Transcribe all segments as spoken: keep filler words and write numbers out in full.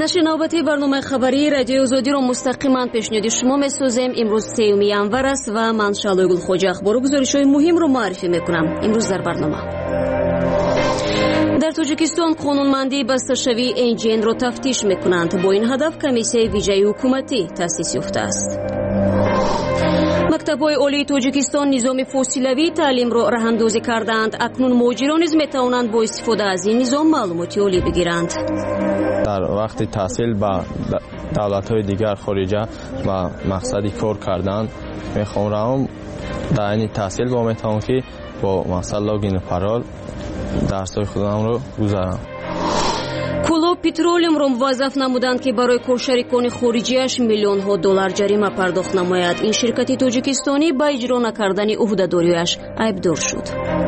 نشر نوبتی برنامه خبری رادیو آزادی را مستقیما پیشنهاد شما می‌سازیم. امروز سوم январ است و من شالوی گلخوجه اخبار و گزارش‌های مهم را معرفی می‌کنم. امروز در برنامه در تاجیکستان قانونمندی بسته‌شوی ان جی ان را تفتیش می‌کنند. با این هدف کمیسیه ویژه حکومتی تأسیس یافته است. مکتب‌های عالی تاجیکستان نظام فاصلوی تعلیم را راه‌اندازی کردند. اکنون مهاجران نیز می‌توانند با استفاده از این نظام معلوماتی عالی بگیرند. در وقت تحصیل با دولت‌های دیگر خارجه و مقصدی کار کردن می‌خوام روم در این تحصیل با میتوانم که با مقصد لاگین پرال درس‌های خودم رو گذارم. کلوب پترولیم را موظف نمودند که برای کارشریکان خارجیش میلیون ها دلار جریمه پرداخت نماید. این شرکت تاجیکستانی با اجرا نکردن عهده‌داریش عیبدار شد.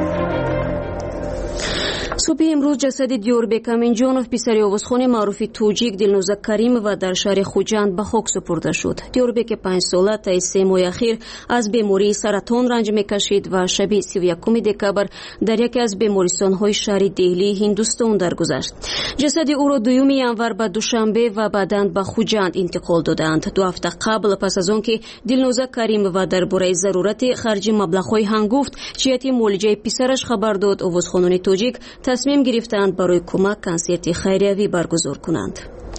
صبح امروز جسد دیوربک امینجانов پسر آوازخوان معروف توجیک دلنوزک کریمова در شهر خوجند به خاک سپرده شد. دیوربک پنج ساله تا سه ماه اخیر از بیماری سرطان رنج میکشید و شب سی و یکم دکبر در یکی از بیمارستان‌های شهر دهلی هندوستان درگذشت. جسد او را دوم январ به دوشنبه و بعداً به خوجند انتقال دادند. دو هفته قبل پس از آنکه دلنوزک کریمова درباره ضرورت خرج مبلغ‌های هنگفت جهت معالجه پسرش خبر داد، آوازخوانان تاجیک تصمیم گرفتند برای کمک کنسرت خیریوی برگزار کنند.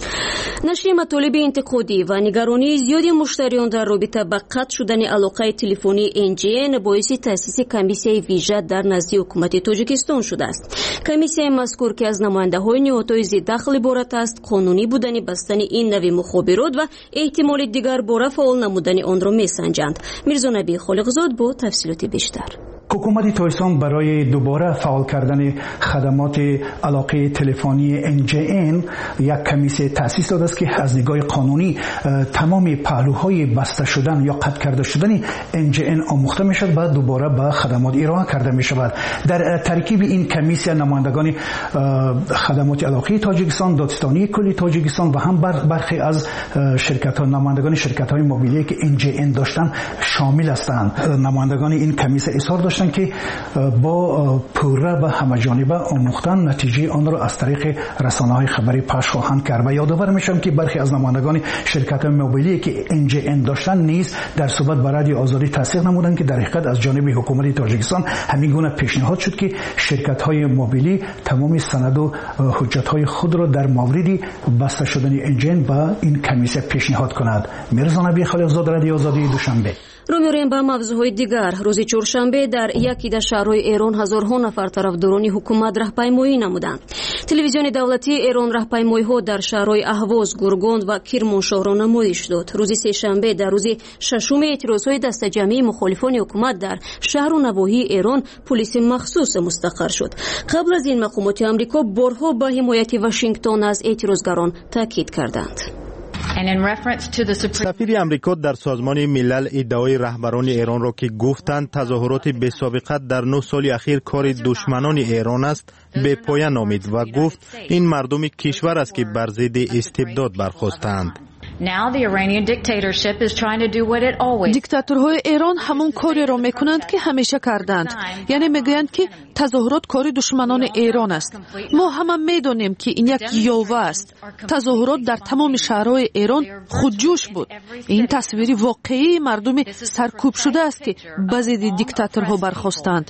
نشر مطالب انتقادی و نگرانی زیادی مشتریان در رابطه با قطع شدن علاقه تلفنی ان جی ان باعث تأسیس کمیسیه ویژه در نزد حکومت تاجیکستان شده است. کمیسیه مذکور که از نماینده‌های نهادهای ذی‌دخل عبارت است، قانونی بودن بستن این نوع مخابرات و احتمال دیگر باره فعال نمودن آن را می‌سنجند. میرزا نبی خالقزاد با تفصیلات بیشتر. حکومت تایسان برای دوباره فعال کردن خدمات علاقه تلفنی ان جی ان یک کمیسیه تأسیس داده است که از نگاه قانونی تمام پهلوهای بسته شدن یا قطع کرده شدن ان جی ان آموخته می شود و دوباره به خدمات ارائه کرده می شود. در ترکیب این کمیسیه نمایندگان خدمات علاقه تاجیکستان، دادستانی کلی تاجیکستان و هم برخی از شرکت ها نمایندگان شرکت های موبیلی که ان جی ان داشتن شامل هستند. نمایندگان این کمیسیه اصرار داشتند که با پوره و همه‌جانبه آموختن نتیجه آن را از طریق رسانه‌های خبری پخش خواهند کرد. و یادآور میشم که برخی از نمایندگان شرکت‌های موبیلی که ان جی ان داشتن نیز در صحبت با رادیو آزادی تصدیق نمودند که در حقیقت از جانب حکومت تاجیکستان همین گونه پیشنهاد شد که شرکت‌های موبیلی تمام سند و حجت‌های خود را در مورد بسته شدن ان جی ان با این کمیسیه پیشنهاد کند. میرزا نبی خالقزاد، رادیو آزادی، دوشنبه. رو می‌ریم به موضوعهای دیگر. روز چهارشنبه در یکی از شهرهای ایران هزارها نفر طرفداران حکومت راهپیمایی نمودند. تلویزیون دولتی ایران راهپیمایی‌ها در شهرهای اهواز، گرگان و کرمانشاه را نمایش داد. روز سه‌شنبه در روز ششم اعتراضهای دسته‌جمعی مخالفان حکومت در شهر و نواحی ایران پلیس مخصوص مستقر شد. قبل از این مقامات آمریکا بارها به حمایت واشنگتن از اعتراضگران تاکید کردند. سفیر امریکا در سازمان ملل ادعای رهبران ایران را که گفتند تظاهرات بی‌سابقه در نه سال اخیر کار دشمنان ایران است به پایان نامید و گفت این مردم کشور است که بر ضد استبداد برخاستند. دیکتاتورهای ایران همون کاری را میکنند که همیشه کردند، یعنی میگویند که تظاهرات کاری دشمنان ایران است. ما همه میدونیم که این یک یاوه است. تظاهرات در تمام شهرهای ایران خودجوش بود. این تصویری واقعی مردم سرکوب شده است که به ضد دیکتاتورها برخاستند.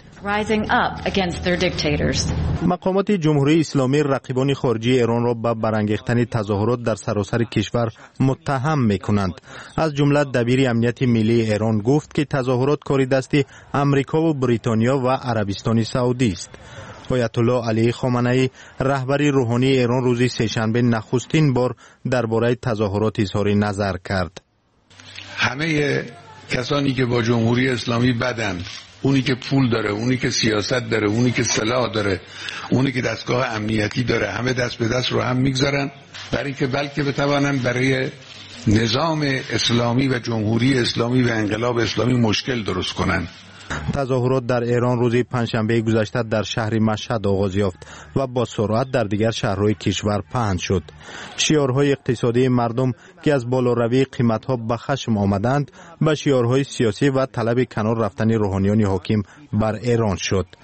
مقامات جمهوری اسلامی رقیبان خارجی ایران را به برانگیختن تظاهرات در سراسر کشور متهم میکنند. از جمله دبیر امنیت ملی ایران گفت که تظاهرات کار دست امریکا و بریتانیا و عربستان سعودی است. آیت الله علی خامنه‌ای رهبر روحانی ایران روز سه‌شنبه نخستین بار درباره تظاهرات اظهار نظر کرد. همه کسانی که با جمهوری اسلامی بدند، اونی که پول داره، اونی که سیاست داره، اونی که سلاح داره، اونی که دستگاه امنیتی داره، همه دست به دست رو هم میگذارن برای که بلکه بتوانن برای نظام اسلامی و جمهوری اسلامی و انقلاب اسلامی مشکل درست کنن. تظاهرات در ایران روز پنجشنبه گذشته در شهر مشهد آغاز یافت و با سرعت در دیگر شهرهای کشور پهن شد. شعارهای اقتصادی مردم که از بالاروی قیمت‌ها به خشم آمدند به شعارهای سیاسی و طلب کنار رفتن روحانیان حاکم بر ایران شد.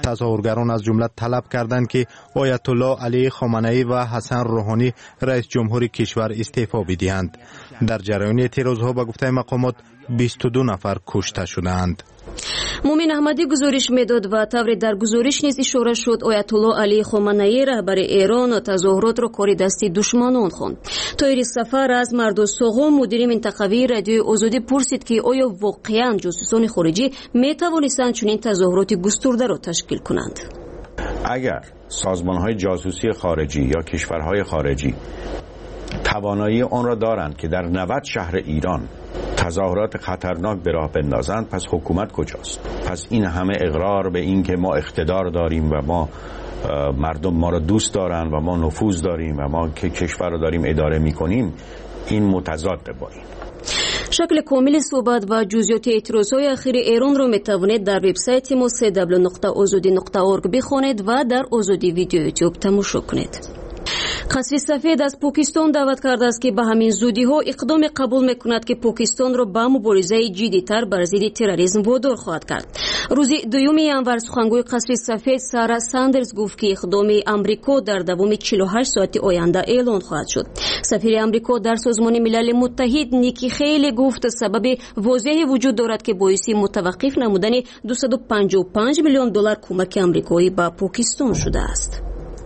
تظاهرگران از جمله طلب کردند که آیت الله علی خامنه‌ای و حسن روحانی رئیس جمهور کشور استعفا بدهند. در جریان اعتراضها به گفته مقامات بیست و دو نفر کشته شدند. مومن احمدی گزارش میداد و طور در گزارش نیز اشاره شد آیت الله علی خامنه‌ای رهبر ایران تظاهرات را کار دستی دشمنان خواند. طاهر سفر از مردو سوغو مدیر منطقوی رادیوی آزادی پرسید که آیا واقعا جاسوسان خارجی می توانستند چنین تظاهرات گسترده را تشکیل کنند؟ اگر سازمان‌های جاسوسی خارجی یا کشورهای خارجی توانایی آن را دارند که در نود شهر ایران تظاهرات خطرناک به راه بندازند، پس حکومت کجاست؟ پس این همه اقرار به این که ما اقتدار داریم و ما مردم ما را دوست دارن و ما نفوذ داریم و ما که کشور را داریم اداره می‌کنیم، این متضاد با این. شکل کامل صحبت و جزئیات اعتراضهای اخیر ایران را میتوانید در وبسایت ما سی دبلیو نقطه آزادی نقطه اورگ بخوانید و در آزادی ویدیو یوتیوب تماشا کنید. قصر سفید از پاکستان دعوت کرده است که به همین زودی ها اقدام قبول میکند که پاکستان را به مبارزه جدی‌تر بر ضد تروریسم وادار خواهد کرد. روز دوم ینور سخنگوی قصر سفید سارا ساندرز گفت که اقدام امریکا در دوام چهل و هشت ساعت آینده اعلان خواهد شد. سفیر امریکا در سازمان ملل متحد نیکی خیلی گفت سبب واضحی وجود دارد که باعث متوقف نمودن دویست و پنجاه و پنج میلیون دلار کمک امریکایی به پاکستان شده است.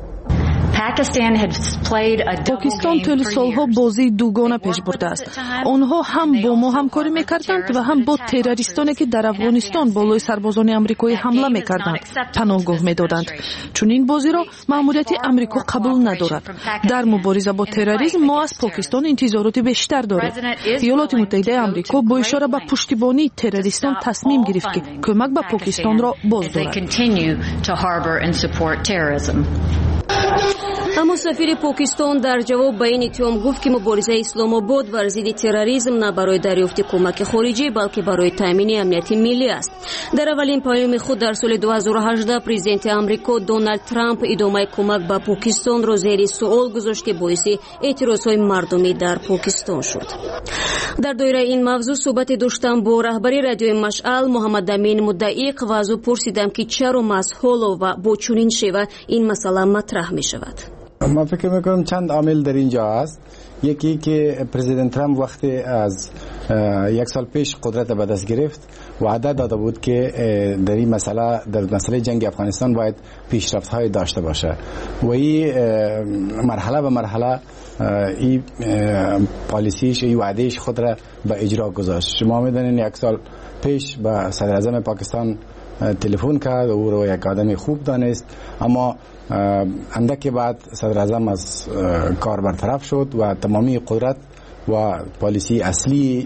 پاکستان طول سالها بازی دوگانه پیش برده است. آنها هم با ما همکاری میکردند و هم با تروریستانی که در افغانستان بالای سربازان امریکایی حمله میکردند پناهگاه میدادند. چون این بازی را مأموریت امریکا قبول ندارد. در مبارزه با تروریسم ما از پاکستان انتظارات بیشتر داریم. ایالات متحده آمریکا با اشاره به پشتیبانی تروریستان تصمیم گرفت که کمک به پاکستان را باز دارد. اما سفیر پاکستان در جواب به این اتهام گفت که مبارزه اسلام آباد بر ضد تروریسم نه برای دریافت کمک خارجی بلکه برای تامین امنیت ملی است. در اولین پیام خود در سال دو هزار و هجده پرزیدنت آمریکا دونالد ترامپ ادامه کمک به پاکستان را زیر سوال گذاشت که باعث اعتراضهای مردمی در پاکستان شد. در دایره این موضوع صحبت داشتم با رهبر رادیوی مشعل محمد امین مدعیق و از او پرسیدم که چرا مسئول و با چنین شیوه این مسئله مطرح می شود. من فکر میکنم چند عامل در اینجا است. یکی که پرزیدنت ترامپ وقتی از یک سال پیش قدرت به دست گرفت وعده داده بود که در این مسئله در مسئله جنگ افغانستان باید پیشرفت‌های داشته باشه و این مرحله به مرحله این پالیسیش این وعدهش خود را به اجرا گذاشت. شما میدونین یک سال پیش به صدر اعظم پاکستان تلفن کرد و او رو یک آدم خوب دانست، اما اندک بعد صدر اعظم از کار برطرف شد و تمامی قدرت و پالیسی اصلی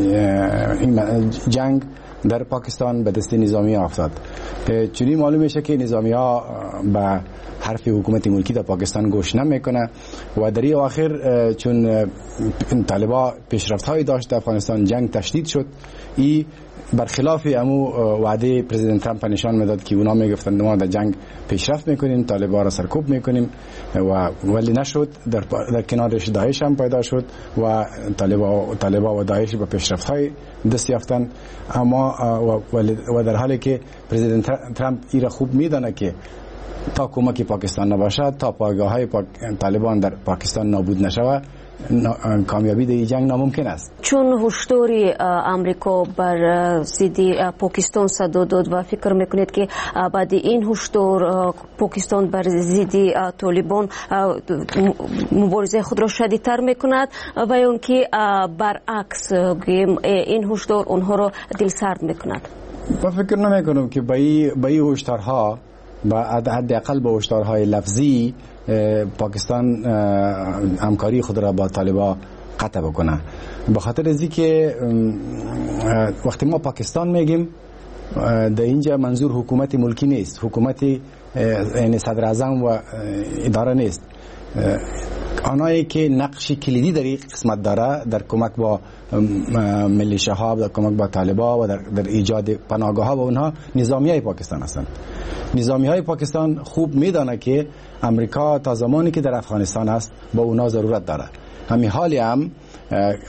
جنگ در پاکستان به دست نظامی ها افتاد. چونی معلوم میشه که نظامی ها به حرف حکومت ملکی در پاکستان گوش نمیکنه و در این آخر چون طالبان پیشرفت های داشت در افغانستان جنگ تشدید شد. این برخلاف امو وعده پرزیدنت ترامپ نشان میداد که اونا میگفتند ما در جنگ پیشرفت میکنیم، طالبان را سرکوب میکنیم و ولی نشد. در, در کنارش داعش هم پیدا شد و طالبان طالبان و داعش به پیشرفت های دست یافتند. اما و در حالی که پرزیدنت ترامپ این را خوب میدانه که تا کمک پاکستان نباشد، تا پایگاه های پاک... طالبان در پاکستان نابود نشود، کامیابی در این جنگ ناممکن است. چون هشداری امریکا بر ضد پاکستان صدا داد و فکر میکنید که بعد این هشدار پاکستان بر ضد طالبان مبارزه خود را شدیدتر میکند و یا اینکه برعکس این هشدار اونها را دلسرد میکند؟ من فکر نمیکنم که با این هشدارها با حداقل با هشدارهای لفظی پاکستان همکاری خود را با طالبان قطع بکنه. به خاطر از اینکه وقتی ما پاکستان میگیم در اینجا منظور حکومت ملکی نیست، حکومت یعنی صدر اعظم و اداره نیست. آنهایی که نقش کلیدی در این قسمت داره در کمک با ملیشه‌ها، در کمک با طالبان و در, در ایجاد پناهگاه‌ها و اونها نظامیای پاکستان هستند. نظامیای پاکستان خوب میدانه که امریکا تا زمانی که در افغانستان است با اونا ضرورت داره. همین حالی هم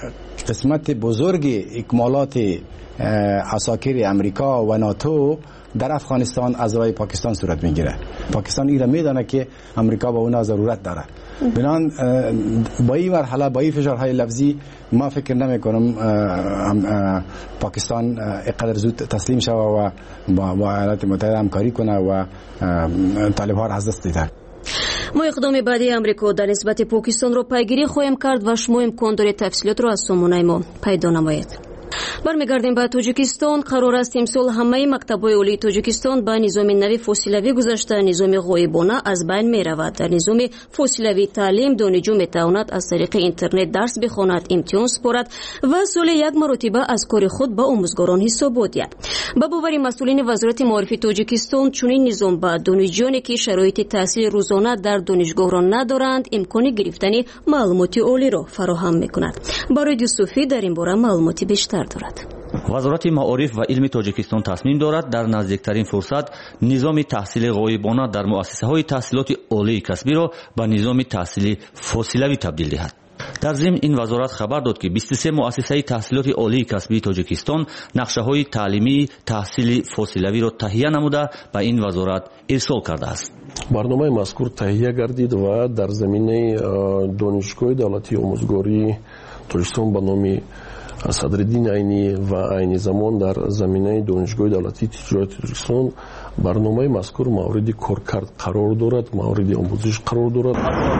قسمت بزرگ اکمالات عساکر امریکا و ناتو در افغانستان از راه پاکستان صورت میگیره. پاکستان ایرا میدانه که امریکا با اونها ضرورت داره. بنان با این مرحله با این فشارهای لفظی ما فکر نمی کنم پاکستان اینقدر زود تسلیم شود و با ایالات متحده همکاری کنه و طالب ها را از دست دیده. ما اقدام بعدی امریکا در نسبت پاکستان رو پیگیری خواهیم کرد و شما امکان دارید تفصیلات رو از سامانه ما پیدا نمایید. برمیگردیم به تاجیکستان. قرار است امسال همه مکتب‌های عالی تاجیکستان به نظام نوی فاصلوی گذشته نظام غایبانه از بین می‌رود. در نظام فاصلوی تعلیم دانشجو می‌تواند از طریق اینترنت درس بخواند، امتحان سپارد و سال یک مرتبه از کار خود به آموزگاران حساب دهد. به باور مسئولین وزارت معارف تاجیکستان چنین نظام به دانشجویانی که شرایط تحصیل روزانه در دانشگاه را ندارند امکان گرفتن معلومات عالی را فراهم می‌کند. برای یوسفی در این باره معلومات بیشتر دارد. وزارت معارف و علم تاجیکستان تصمیم دارد در نزدیکترین فرصت نظام تحصیل غایبانه در مؤسسه‌های تحصیلات عالی کسبی را به نظام تحصیل فاصلوی تبدیل دهد. در ضمن این وزارت خبر داد که بیست و سه مؤسسه تحصیلات عالی کسبی تاجیکستان نقشه‌های تعلیمی تحصیل فاصلوی را تهیه نموده به این وزارت ارسال کرده است. برنامه مذکور تهیه گردید و در زمینه دانشگاه دولتی آموزگاری تاجیکستان به نام صدرالدین عینی و عین زمان در زمینه دانشگاه دولتی تجارت تاجیکستان برنامه مذکور مورد کارکرد قرار دارد، مورد آموزش قرار دارد.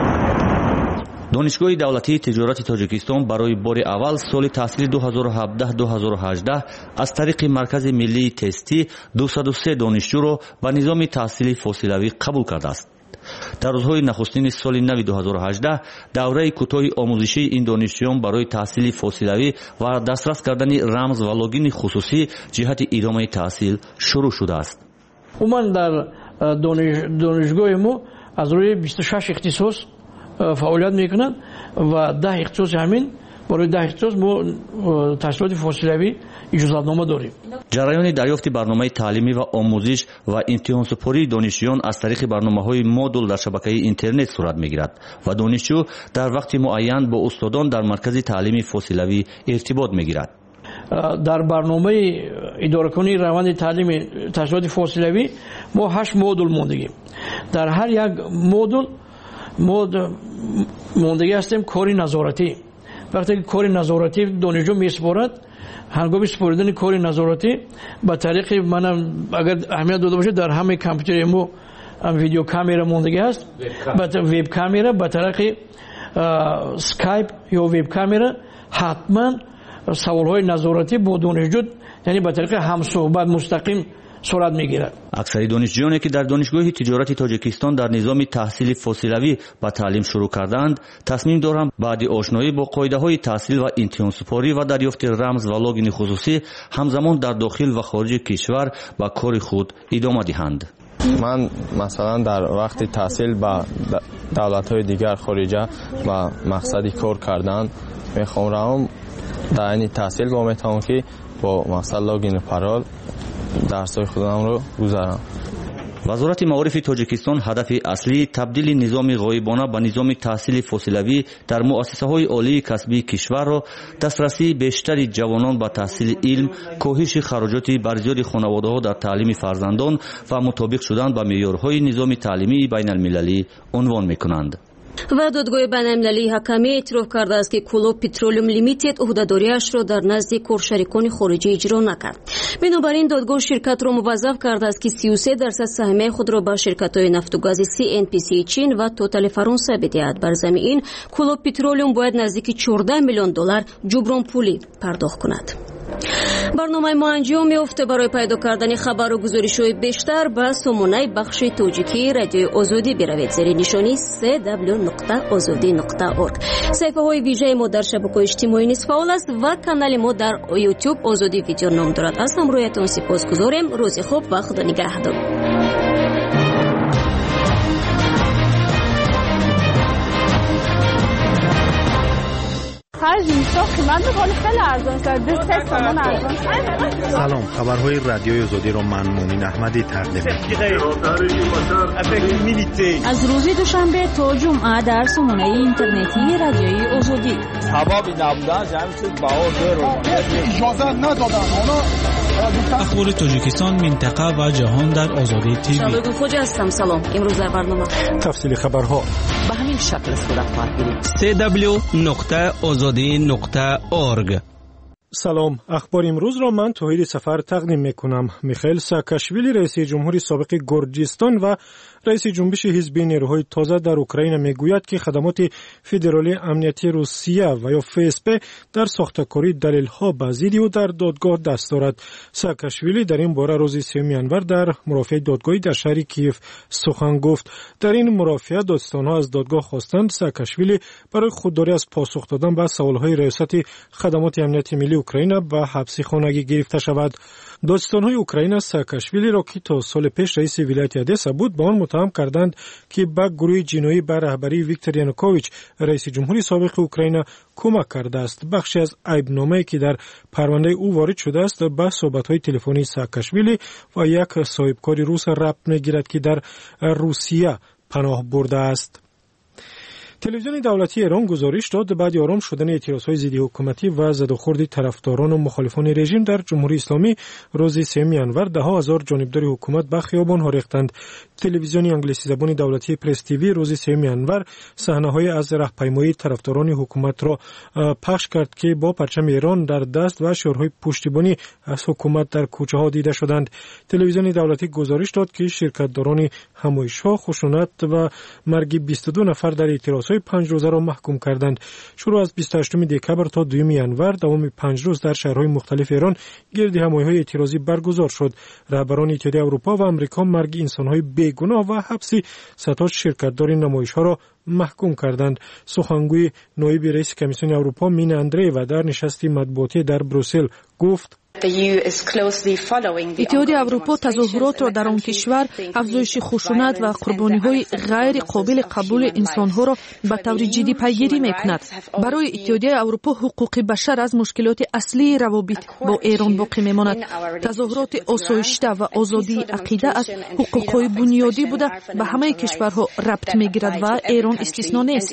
دانشگاه دولتی تجارت تاجیکستان برای بار اول سال تحصیل دو هزار و هفده دو هزار و هجده از طریق مرکز ملی تستی دویست و سه دانشجو را به نظام تحصیل فاصلوی قبول کرده است. در روزهای نخستین سال نو دو هزار و هجده دوره کوتاه آموزشی این دانشجویان برای تحصیل فاصلوی و دسترس کردن رمز و لاگین خصوصی جهت ادامه تحصیل شروع شده است. عموما در دانشگاه ما از روی بیست و شش اختصاص فعالیت میکنند و ده اختصاص همین برای ده اختصاص ما تحصیلات فاصلوی اجازه‌نامه داریم. جریان دریافت برنامه تعلیمی و آموزش و امتحان سپاری دانشجویان از طریق برنامه‌های مدول در شبکه اینترنت صورت میگیرد و دانشجو در وقت معین با استادان در مرکز تعلیمی فاصلوی ارتباط میگیرد. در برنامه اداره کنی روند تعلیم تحصیلات فاصلوی ما هشت مدول موندگیم. در هر یک مدول ما موندگی هستیم کاری نظارتی. وقتی که کاری نظارتی دانشجو میسپارد هنگام سپردن کاری نظارتی به طریق من اگر اهمیت داده باشه در همه کامپیوتر ما ویدیو کامera موندگی هست، به وب کامera به طریق اسکایپ یا وب کامera حتما سوالهای نظارتی با دانشجو یعنی به طریق همصحبت مستقیم صورت میگیرد. اکثر دانشجویانی که در دانشگاه تجارت تاجیکستان در نظام تحصیل فاصلوی به تعلیم شروع کردند تصمیم دارند بعد آشنایی با قاعده‌های تحصیل و امتحان سپاری و دریافت رمز و لاگین خصوصی همزمان در داخل و خارج کشور به کار خود ادامه دهند. من مثلا در وقت تحصیل با دولت‌های دیگر خارجه و مقصدی کار کردن میخوام روم در این تحصیل با میتونم که با مقصد لاگین و پرال درس‌های خودم رو گذارم. وزارت معارف تاجیکستان هدف اصلی تبدیل نظام غایبانه به نظام تحصیل فاصلوی در مؤسسه‌های عالی کسبی کشور را دسترسی بیشتری جوانان به تحصیل علم، کاهش خراجات بسیاری خانواده‌ها در تعلیم فرزندان و مطابق شدن با معیارهای نظام تعلیمی بین‌المللی عنوان می‌کنند. و دادگاه بین‌المللی حکمی اعتراف کرده است که کلوب پترولیوم لیمیتد عهده‌داری‌اش را در نزد کارشریکان خارجی اجرا نکرد. بنابراین دادگاه شرکت را موظف کرده است که سی و سه درصد سهمیه خود را به شرکت‌های نفت و گاز سی ان پی سی چین و توتال فرانسه بدهد. بر ضمن این کلوب پترولیوم باید نزدیک چهارده میلیون دلار جبران پولی پرداخت کند. برنامه ما انجام یافته. برای پیدا کردن خبر و گزارش‌های بیشتر به سامانه بخش تاجیکی رادیو آزادی بروید. زیر نشانی سه دبلیو نقطه آزادی نقطه اورگ. صفحه‌های ویژه ما در شبکه‌های اجتماعی نیز فعال است و کانال ما در یوتیوب آزادی ویدیو نام دارد. از همراهیتان سپاسگزاریم. روز خوب و خدا نگهدار. خرج اینستا قیمت بخوری خیلی ارزان است. دو سه تومان ارزان. سلام، خبرهای رادیوی آزادی را من مومن احمدی تقدیم می‌کنم. از روز دوشنبه تا جمعه در سامانه اینترنتی رادیوی آزادی. سبب نبودن جمع شد بها دو رو اجازه ندادن. حالا اخبار تاجیکستان، منطقه و جهان در آزادی تیوی. شالوی خوجا هستم. سلام. امروز در برنامه تفصیل خبرها به همین شکل صورت خواهد گرفت. سی دبلیو نقطه آزادی نقطه اورگ. سلام. اخبار امروز را من توحید سفر تقدیم میکنم. میخائیل ساکاشویلی رئیس جمهوری سابق گرجستان و رئیس جنبش حزب نیروهای تازه در اوکراین میگوید که خدمات فدرالی امنیتی روسیه و یا فسپ در ساختکاری دلیل‌ها به ضد او در دادگاه دست دارد. ساکاشویلی در این باره روز سوم ژانویه در مرافعه دادگاهی در شهر کیف سخن گفت. در این مرافعه دادستان‌ها از دادگاه خواستند ساکاشویلی برای خودداری از پاسخ دادن به سوال‌های ریاست خدمات امنیتی ملی اوکراین به حبس خانگی گرفته شود. دادستان‌های اوکراین ساکاشویلی را که تا سال پیش رئیس ولایت ادسا بود با آن متهم کردند که به گروه جنایی به رهبری ویکتور یانوکوویچ رئیس جمهوری سابق اوکراین کمک کرده است. بخشی از عیبنامه‌ای که در پرونده او وارد شده است به صحبت‌های تلفنی ساکاشویلی و یک صاحبکار روس ربط می‌گیرد که در روسیه پناه برده است. تلویزیون دولتی ایران گزارش داد بعد آرام شدن اعتراضهای ضد حکومتی و زدوخورد طرفداران و مخالفان رژیم در جمهوری اسلامی روز سوم ژانویه ده ها هزار جانبدار حکومت به خیابان‌ها ریختند. تلویزیون انگلیسی زبان دولتی پرس تیوی روز سوم ژانویه صحنه‌های از راهپیمایی طرفداران حکومت را پخش کرد که با پرچم ایران در دست و شعارهای پشتیبانی از حکومت در کوچه‌ها دیده شدند. تلویزیون دولتی گزارش داد که شرکت‌داران همایش‌ها خشونت و مرگ بیست و دو نفر در اعتراض پنج روزه را محکوم کردند. شروع از بیست و هشتم دکبر تا دوم ژانویه دوام پنج روز در شهرهای مختلف ایران گرد همایی‌های اعتراضی برگزار شد. رهبران اتحادیه اروپا و آمریکا مرگ انسان‌های بیگناه و حبس صدها شرکت‌دار نمایش‌ها را محکوم کردند. سخنگوی نایب رئیس کمیسیون اروپا مین اندری و در نشستی مطبوعاتی در بروسل گفت اتحادیه اروپا تظاهرات را در آن کشور افزایش خشونت و قربانی‌های غیر قابل قبول انسان‌ها را به طور جدی پیگیری می‌کند. برای اتحادیه اروپا حقوق بشر از مشکلات اصلی روابط با ایران باقی می‌ماند. تظاهرات آسایشته و آزادی عقیده از حقوق‌های بنیادی بوده به همه کشورها ربط می‌گیرد و ایران استثنا نیست.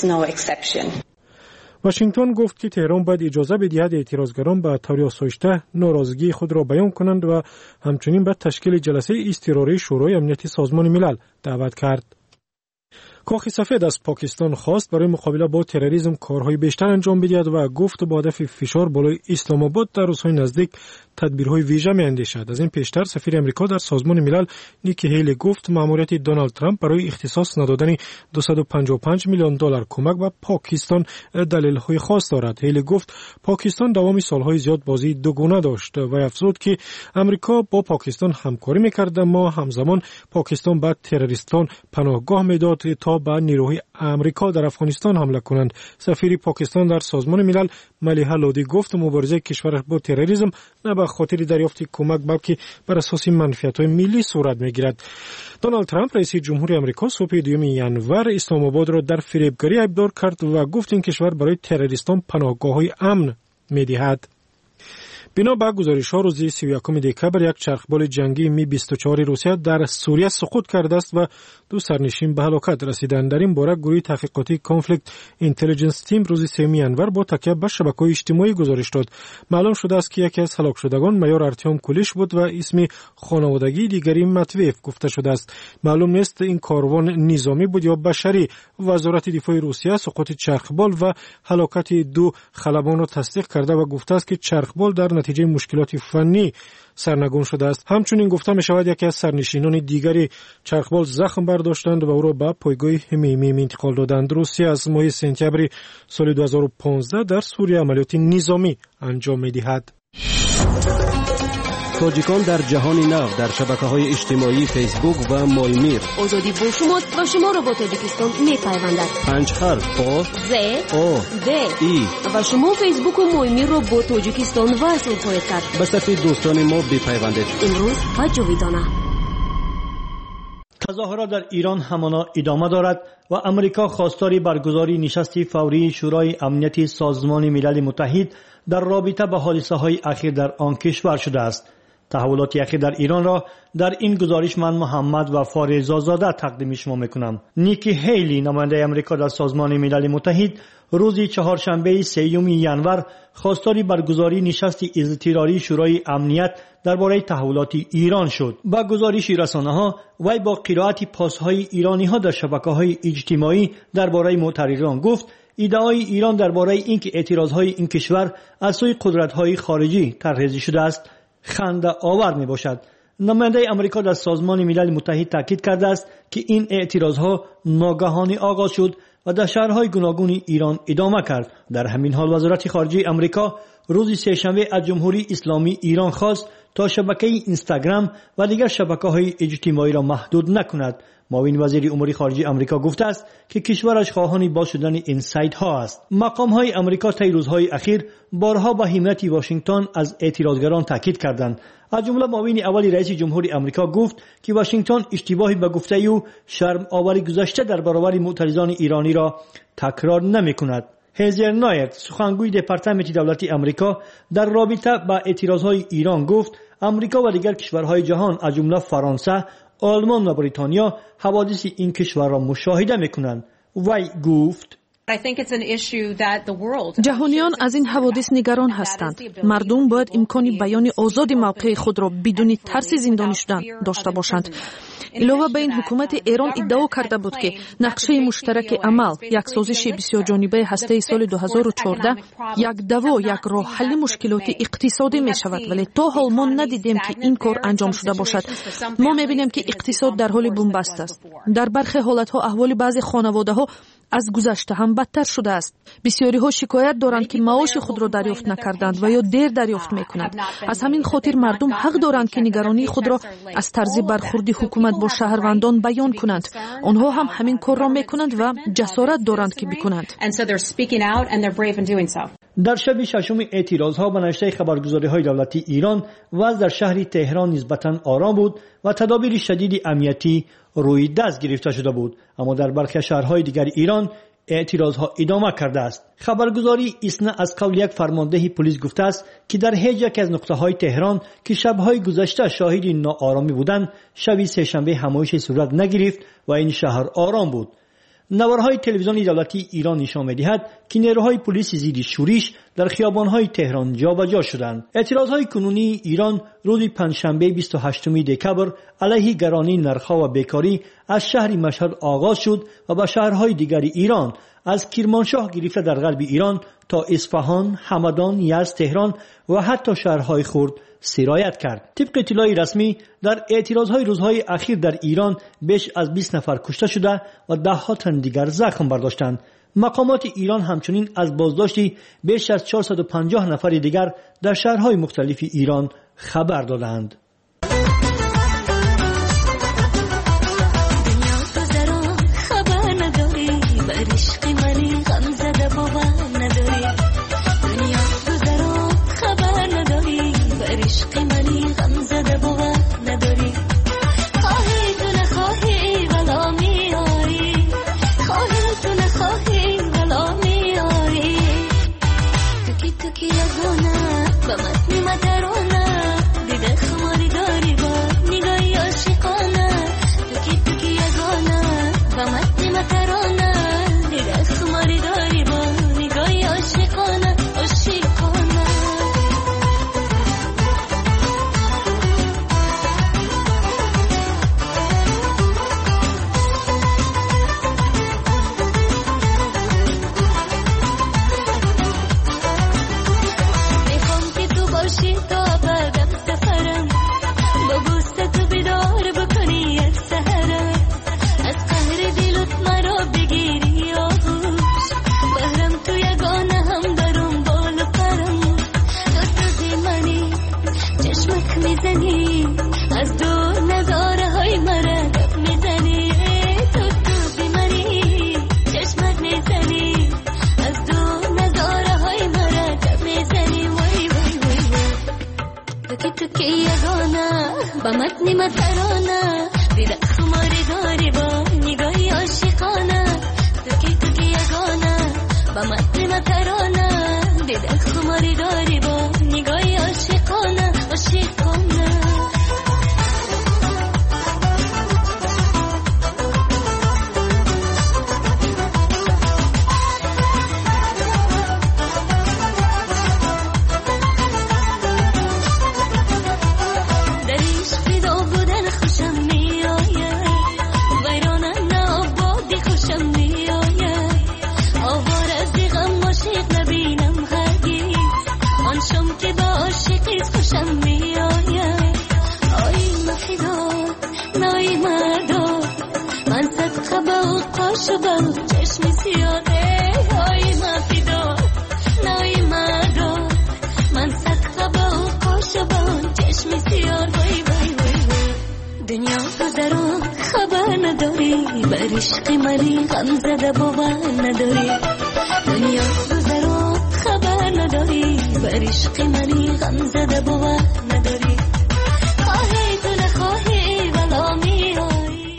واشنگتن گفت که تهران باید اجازه بدهد اعتراضگران به طور آسایشته ناراضگی خود را بیان کنند و همچنین به تشکیل جلسه اضطراری شورای امنیتی سازمان ملل دعوت کرد. کاخ سفید از پاکستان خواست برای مقابله با تروریسم کارهای بیشتر انجام بدهد و گفت با هدف فشار بالای اسلام آباد در روزهای نزدیک تدبیرهای ویژه می‌اندیشد. از این پیشتر سفیر امریکا در سازمان ملل نیکی هیلی گفت مأموریت دونالد ترامپ برای اختصاص ندادن دویست و پنجاه و پنج میلیون دلار کمک به پاکستان دلایل‌های خاص دارد. هیلی گفت پاکستان دوام سالهای زیاد بازی دوگانه داشت و افزود که امریکا با پاکستان همکاری می‌کرد اما همزمان پاکستان به تروریستان پناهگاه میداد تا به نیروهای امریکا در افغانستان حمله کنند. سفیر پاکستان در سازمان ملل ملیحه لودی گفت مبارزه کشورش با تروریسم نه به خاطر دریافت کمک بلکه بر اساس منفعت‌های ملی صورت می‌گیرد. دونالد ترامپ رئیس جمهوری آمریکا صبح دوم ژانویه اسلام آباد را در فریبکاری ایبدار کرد و گفت این کشور برای تروریستان پناهگاه‌های امن می‌دهد. بنا به گزارش‌ها روز سی و یکم دکبر یک چرخبال جنگی می بیست و چهار روسیه در سوریه سقوط کرده است و دو سرنشین به هلاکت رسیدند. در این باره گروه تحقیقاتی کانفلیکت اینتلیجنس تیم روز سوم ژانویه با تکیه بر شبکه‌های اجتماعی گزارش داد. معلوم شده است که یکی از هلاک شدگان مایور ارتیوم کولیش بود و اسم خانوادگی دیگری ماتویف گفته شده است. معلوم نیست این کاروان نظامی بود یا بشری. وزارت دفاع روسیه سقوط چرخبال و هلاکت دو خلبان را تصدیق کرده و گفته است که چرخبال در نتیجه مشکلات فنی سرنگون شده است. همچنین گفته می شود یکی از سرنشینان دیگری چرخبال زخم برداشتند و او را به پایگاه حمیمیم انتقال دادند. روسیه از ماه سپتامبر سال دو هزار و پانزده در سوریه عملیات نظامی انجام می دهد. تاجیکان در جهان نو در شبکه‌های اجتماعی فیسبوک و مالمیر. آزادی با شماست و شما را با تاجیکستان می‌پیوندد. پنج حرف آ ز او د ای و شما فیسبوک و مالمیر را با تاجیکستان وصل خواهید کرد. به صفحه دوستان ما بپیوندید. امروز و جاویدانه. تظاهرات در ایران همانا ادامه دارد و امریکا خواستار برگزاری نشست فوری شورای امنیتی سازمان ملل متحد در رابطه با حادثه‌های اخیر در آن کشور شده است. تحولات اخیر در ایران را در این گزارش من محمد وفا رضازاده تقدیم شما میکنم. نیکی هیلی نماینده امریکا در سازمان ملل متحد روز چهارشنبه سوم ژانویه خواستار برگزاری نشست اضطراری شورای امنیت درباره تحولات ایران شد. با گزارش رسانه‌ها وی با قرائت پاس‌های ایرانی‌ها در شبکه‌های اجتماعی درباره معترضان گفت ادعای ایران درباره اینکه اعتراضهای این کشور از سوی قدرت‌های خارجی طرح‌ریزی شده است خنده آور میباشد. نماینده امریکا در سازمان ملل متحد تاکید کرده است که این اعتراضها ناگهانی آغاز شد و در شهرهای گوناگون ایران ادامه کرد. در همین حال وزارت خارجه امریکا روز سه‌شنبه از جمهوری اسلامی ایران خواست تا شبکه اینستاگرام و دیگر شبکه‌های اجتماعی را محدود نکند. معاون وزیر امور خارجه امریکا گفته است که کشورش خواهان باز شدن این سایت‌ها است. مقام‌های امریکا طی روزهای اخیر بارها با حمایت واشنگتن از اعتراضگران تاکید کردند. از جمله معاون اول رئیس جمهور امریکا گفت که واشنگتن اشتباهی به گفته او شرم آوری گذشته در برابر معترضان ایرانی را تکرار نمی‌کند. هزر نایرد سخنگوی دپارتمنت دولتی امریکا در رابطه با اعتراضهای ایران گفت امریکا و دیگر کشورهای جهان از جمله فرانسه، آلمان و بریتانیا حوادث این کشور را مشاهده می‌کنند. وی گفت جهانیان از این حوادث نگران هستند. مردم باید امکان بیان آزاد موقع خود را بدون ترس زندانی شدن داشته باشند. علاوه بر این حکومت ایران ادعا کرده بود که نقشه مشترک عمل یک سازش بسیار جانبه هسته سال دو هزار و چهارده یک دوا یک راه حل مشکلات اقتصادی می شود، ولی تا حال ما ندیدیم که این کار انجام شده باشد. ما می بینیم که اقتصاد در حال بنبست است. در برخی حالت ها احوال بعضی خانواده ها از گذشته هم بدتر شده است. بسیاری ها شکایت دارند که معاش خود را دریافت نکردند و یا دیر دریافت میکنند. از همین خاطر مردم حق دارند که نگرانی خود را از طرز برخورد حکومت با شهروندان بیان کنند. آنها هم همین کار را میکنند و جسارت دارند که بکنند. در شب ششم اعتراضها به نشریه خبرگزاری‌های دولتی ایران وضع در شهر تهران نسبتاً آرام بود و تدابیر شدید امنیتی روی دست گرفته شده بود، اما در برخی شهرهای دیگر ایران اعتراضها ادامه کرده است. خبرگزاری ایسنا از قول یک فرمانده پلیس گفته است که در هیچ یک از نقطه‌های تهران که شب‌های گذشته شاهد ناآرامی بودند، شب سه‌شنبه همایش صورت نگرفت و این شهر آرام بود. نوارهای تلویزیونی دولتی ایران نشان می‌دهد که نیروهای پلیس زیر شورش در خیابان‌های تهران جابجا شدند. اعتراضهای کنونی ایران روز پنجشنبه بیست و هشتم دکبر علیه گرانی نرخ‌ها و بیکاری از شهر مشهد آغاز شد و به شهرهای دیگر ایران از کرمانشاه گرفته در غرب ایران تا اصفهان، همدان، یزد، تهران و حتی شهرهای خرد سرایت کرد. طبق اطلاع رسمی در اعتراضهای روزهای اخیر در ایران بیش از بیست نفر کشته شده و ده ها تن دیگر زخم برداشتند. مقامات ایران همچنین از بازداشتی بیش از چهارصد و پنجاه نفر دیگر در شهرهای مختلف ایران خبر دادند. خماری داری با نگاهی عاشقانه عاشقانه عاشقم چشمی سیاده های مفیدا نای مدار من سخت با عاشقم چشمی سیاد وای وای وای دنیا تو درون خبر نداری بر عشق منی غم زده باور نداری دنیا تو درون خبر نداری بر عشق منی غم زده باور نداری خواهی تو نخواهی ولا میایی.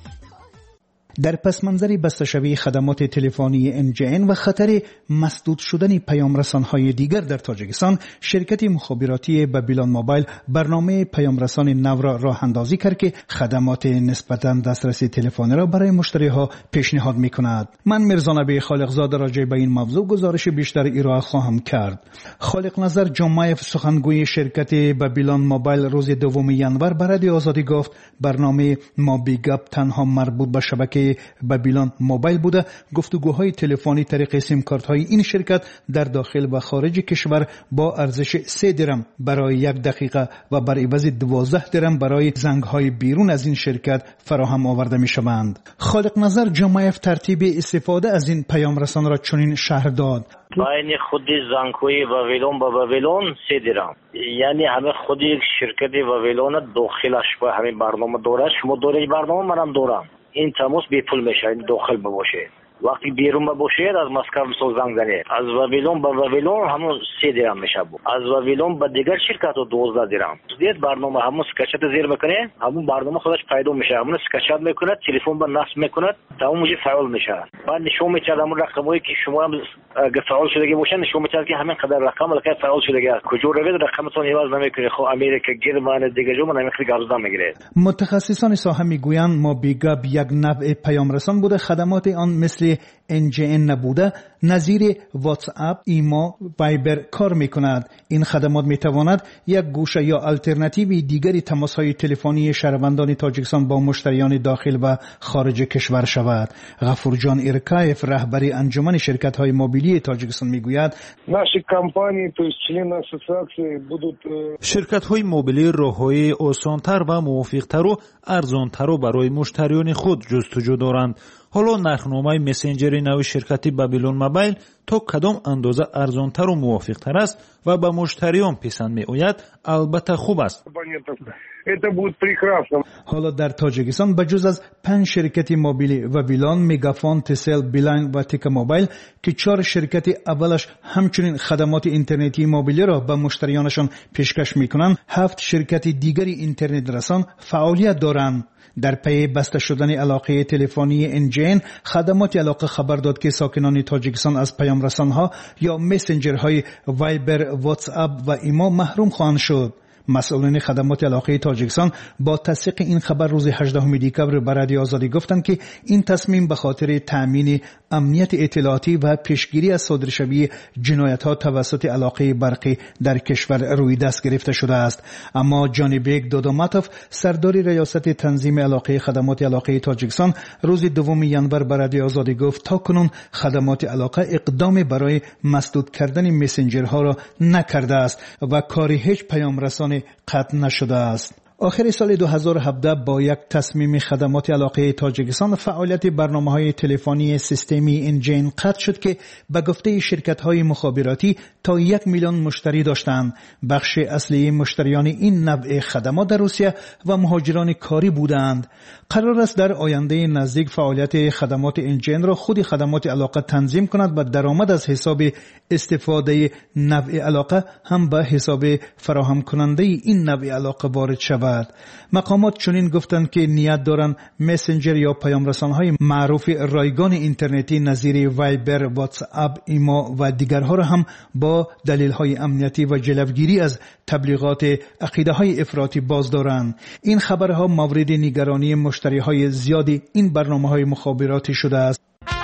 در پس منظر بسته شوی خدمات تلفنی ان جی ان و خطر مسدود شدن پیام رسان‌های دیگر در تاجیکستان، شرکت مخابراتی بابیلون موبایل برنامه پیام رسان نو را راه اندازی کرد که خدمات نسبتاً دسترسی تلفنی را برای مشتری‌ها پیشنهاد می‌کند. من میرزا نبی خالقزاده راجع به این موضوع گزارش بیشتر ارائه خواهم کرد. خالق نظر جمایف سخنگوی شرکت بابیلون موبایل روز دوم ژانویه به رادیو آزادی گفت برنامه ما بیگاپ تنها مربوط به شبکه بابیلون موبایل بوده. گفتگوهای تلفنی طریق سیم کارت های این شرکت در داخل و خارج کشور با ارزش سه درم برای یک دقیقه و بر عوض دوازده درم برای زنگ های بیرون از این شرکت فراهم آورده می شوند. خالق نظر جمایف ترتیب استفاده از این پیام رسان را چنین شرح داد: بین خودی زنگوی بابیلون با بابیلون سه درم، یعنی همه خودی شرکت بابیلون داخلش با همین برنامه داره. شما دوره برنامه منم دارم. این تماس بی پول میشه، این داخل باشه. وقتی بیرون باشید از مسکو مسو زنگ زنید. از بابیلون با بابیلون همون سه درم میشه. از بابیلون با دیگر شرکت و دوازده درم. دید برنامه همون سکچت زیر میکنه، همون برنامه خودش پیدا میشه، همون سکچت میکنه، تلفن با نصب میکنه، تمام میشه فعال میشه. بعد نشون میده همون رقمایی که شما هم فعال شده باشه، نشون میده که همین قدر رقم لکه فعال شده. کجا روید رقمتون نیاز نمیکنه. خب امریکا گرمانه دیگه جو من نمیخواد گارزدا میگیره. متخصصان ساحه میگویند موبیگاب یک نوع پیام رسان بوده. خدمات آن مثل ان جی ان نبوده، نظیر واتس اپ، ایما، وایبر کار میکند. این خدمات میتواند یک گوشه یا الटरनेटिव دیگری تماس‌های تلفنی شهروندان تاجیکستان با مشتریان داخل و خارج کشور شود. غفور جان ایرکایف رهبر انجمن شرکت‌های موبیلی تاجیکستان میگوید: شرکت‌های موبیلی راه‌های آسان‌تر و موافق‌تر و ارزان‌تر برای مشتریان خود جستجو دارند. حالا نرخنامه مسنجر نو شرکت بابیلون موبایل تا کدام اندازه ارزانتر و موافقتر است و به مشتریان پسند می آید البته خوب است. حالا در تاجیکستان بجز از پنج شرکت موبیلی بابیلون، میگافون، تسل، بیلاین و تیکا موبایل که چهار شرکت اولش همچنین خدمات اینترنتی موبیلی را به مشتریانشان پیشکش میکنند، هفت شرکت دیگری اینترنت رسان فعالیت دارند. در پی بسته شدن علاقه تلفنی ان جی ان، خدمات علاقه خبر داد که ساکنان تاجیکستان از پیام رسان‌ها یا مسنجرهای وایبر، واتس اپ و ایما محروم خواهند شد. مسئولین خدمات علاقه تاجیکستان با تصدیق این خبر روز هجدهم دکبر به رادیو آزادی گفتند که این تصمیم به خاطر تامین امنیت اطلاعاتی و پیشگیری از صادرشوی جنایت‌ها توسط علاقه برقی در کشور روی دست گرفته شده است. اما جانبیک دوداماتوف سردار ریاست تنظیم علاقه خدمات علاقه تاجیکستان روز دوم ژانویه به رادیو آزادی گفت تا کنون خدمات علاقه اقدام برای مسدود کردن مسنجرها را نکرده است و کاری هیچ پیام رسان قطع نشده است. آخر سال دو هزار و هفده با یک تصمیم خدمات علاقه تاجیکستان فعالیت برنامه‌های تلفنی سیستمی ان جی ان قطع شد که به گفته شرکت‌های مخابراتی تا یک میلیون مشتری داشتند. بخش اصلی مشتریان این نوع خدمات در روسیه و مهاجران کاری بودند. قرار است در آینده نزدیک فعالیت خدمات ان جی ان را خود خدمات علاقه تنظیم کند و درآمد از حساب استفاده نوع علاقه هم به حساب فراهم کننده این نوع علاقه وارد شود. مقامات چنین گفتند که نیت دارند مسنجر یا پیام رسان‌های معروف رایگان اینترنتی نظیر وایبر، واتس اپ، ایما و دیگرها را هم با دلیل‌های امنیتی و جلوگیری از تبلیغات عقیده‌های افراطی باز دارند. این خبرها مورد نگرانی مشتری‌های زیادی این برنامه‌های مخابراتی شده است.